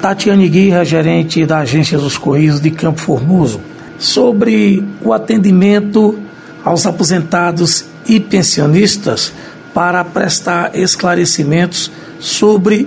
Tatiane Guirra, gerente da Agência dos Correios de Campo Formoso, sobre o atendimento aos aposentados e pensionistas para prestar esclarecimentos sobre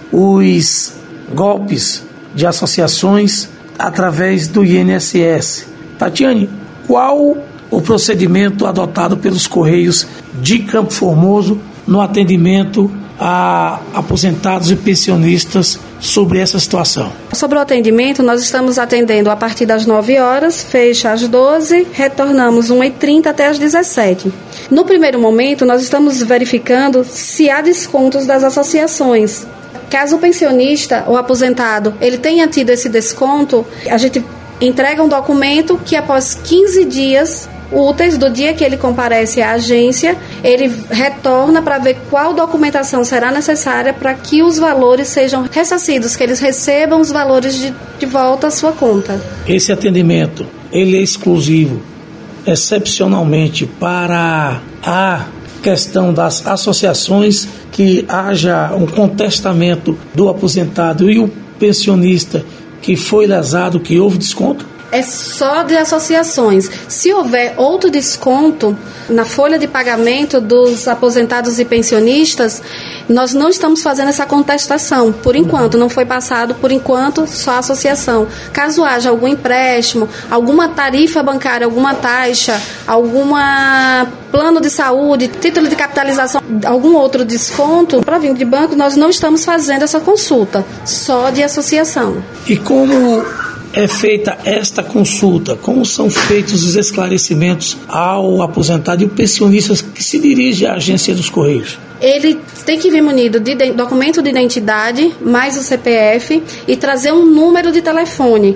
os golpes de associações através do INSS. Tatiane, qual o procedimento adotado pelos Correios de Campo Formoso no atendimento a aposentados e pensionistas sobre essa situação? Sobre o atendimento, nós estamos atendendo a partir das 9 horas, fecha às 12, retornamos 1h30 até às 17. No primeiro momento, nós estamos verificando se há descontos das associações. Caso o pensionista ou aposentado ele tenha tido esse desconto, a gente entrega um documento que após 15 dias úteis do dia que ele comparece à agência, ele retorna para ver qual documentação será necessária para que os valores sejam ressarcidos, que eles recebam os valores de volta à sua conta. Esse atendimento, ele é exclusivo, excepcionalmente, para a questão das associações, que haja um contestamento do aposentado e o pensionista que foi lesado, que houve desconto? É só de associações. Se houver outro desconto na folha de pagamento dos aposentados e pensionistas, nós não estamos fazendo essa contestação. Por enquanto, não foi passado, por enquanto, só a associação. Caso haja algum empréstimo, alguma tarifa bancária, alguma taxa, alguma plano de saúde, título de capitalização, algum outro desconto provindo de banco, nós não estamos fazendo essa consulta, só de associação. E como é feita esta consulta? Como são feitos os esclarecimentos ao aposentado e o pensionista que se dirige à Agência dos Correios? Ele tem que vir munido de documento de identidade, mais o CPF, e trazer um número de telefone.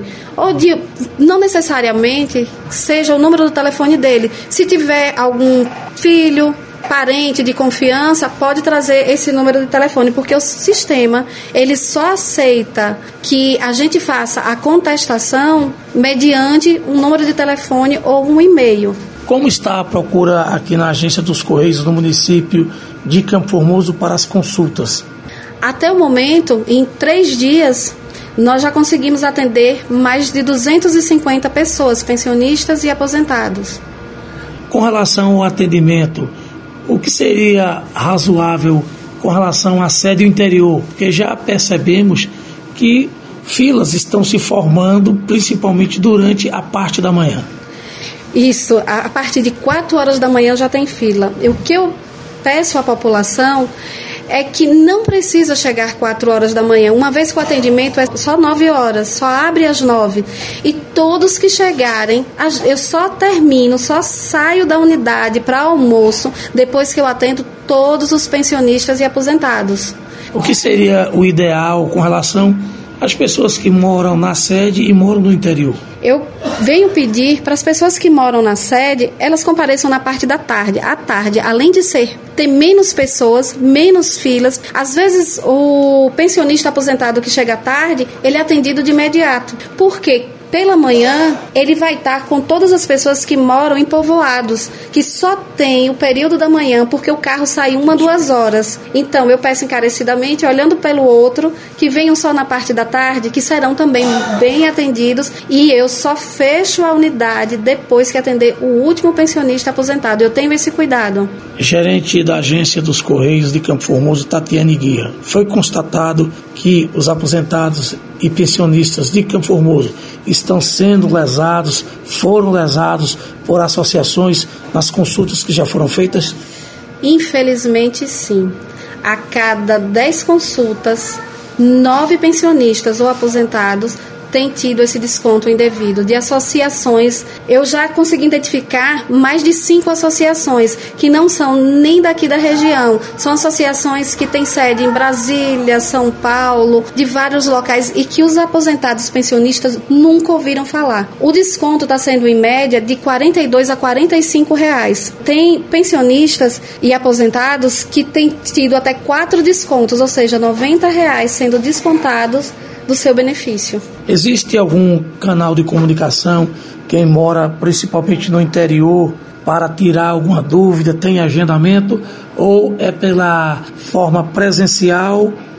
Não necessariamente seja o número do telefone dele. Se tiver algum filho, parente de confiança, pode trazer esse número de telefone, porque o sistema ele só aceita que a gente faça a contestação mediante um número de telefone ou um e-mail. Como está a procura aqui na Agência dos Correios no município de Campo Formoso para as consultas? Até o momento, em 3 dias, nós já conseguimos atender mais de 250 pessoas, pensionistas e aposentados. Com relação ao atendimento, o que seria razoável com relação à sede interior? Porque já percebemos que filas estão se formando, principalmente durante a parte da manhã. Isso, a partir de 4 horas da manhã já tem fila. O que eu peço à população é que não precisa chegar 4 horas da manhã, uma vez que o atendimento é só 9 horas, só abre às 9. E todos que chegarem, eu só saio da unidade para almoço depois que eu atendo todos os pensionistas e aposentados. O que seria o ideal com relação às pessoas que moram na sede e moram no interior? Eu venho pedir para as pessoas que moram na sede, elas compareçam na parte da tarde. À tarde, além de ter menos pessoas, menos filas, às vezes o pensionista aposentado que chega à tarde, ele é atendido de imediato. Por quê? Pela manhã, ele vai estar com todas as pessoas que moram em povoados, que só tem o período da manhã, porque o carro sai 1-2 horas. Então, eu peço encarecidamente, olhando pelo outro, que venham só na parte da tarde, que serão também bem atendidos, e eu só fecho a unidade depois que atender o último pensionista aposentado. Eu tenho esse cuidado. Gerente da Agência dos Correios de Campo Formoso, Tatiane Guirra, foi constatado que os aposentados e pensionistas de Campo Formoso estão sendo lesados, foram lesados por associações nas consultas que já foram feitas? Infelizmente, sim. A cada 10 consultas, 9 pensionistas ou aposentados têm tido esse desconto indevido. De associações, eu já consegui identificar mais de 5 associações que não são nem daqui da região. São associações que têm sede em Brasília, São Paulo, de vários locais, e que os aposentados pensionistas nunca ouviram falar. O desconto está sendo em média de R$ 42 a R$ 45. Tem pensionistas e aposentados que têm tido até 4 descontos, ou seja, R$ 90 sendo descontados do seu benefício. Existe algum canal de comunicação, quem mora principalmente no interior, para tirar alguma dúvida, tem agendamento, ou é pela forma presencial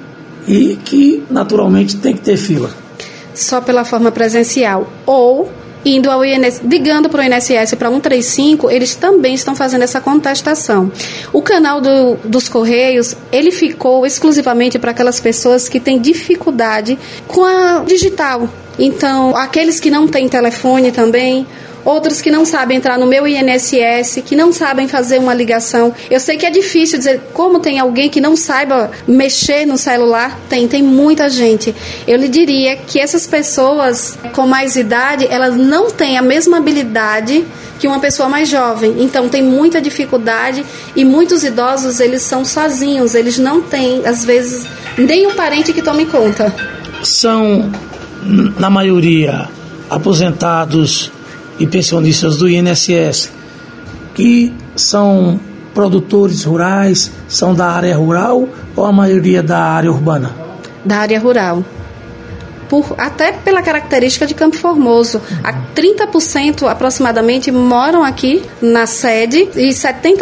e que naturalmente tem que ter fila. Só pela forma presencial ou indo ao INSS, ligando para o INSS para 135, eles também estão fazendo essa contestação. O canal dos Correios, ele ficou exclusivamente para aquelas pessoas que têm dificuldade com a digital. Então, aqueles que não têm telefone também, outros que não sabem entrar no meu INSS, que não sabem fazer uma ligação. Eu sei que é difícil dizer como tem alguém que não saiba mexer no celular. Tem muita gente. Eu lhe diria que essas pessoas com mais idade, elas não têm a mesma habilidade que uma pessoa mais jovem. Então, tem muita dificuldade e muitos idosos, eles são sozinhos. Eles não têm, às vezes, nem um parente que tome conta. São, na maioria, aposentados e pensionistas do INSS, que são produtores rurais, são da área rural ou a maioria da área urbana? Da área rural. Até pela característica de Campo Formoso. 30% aproximadamente moram aqui na sede e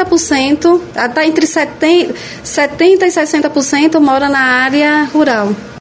70%, até entre 70% e 60% moram na área rural.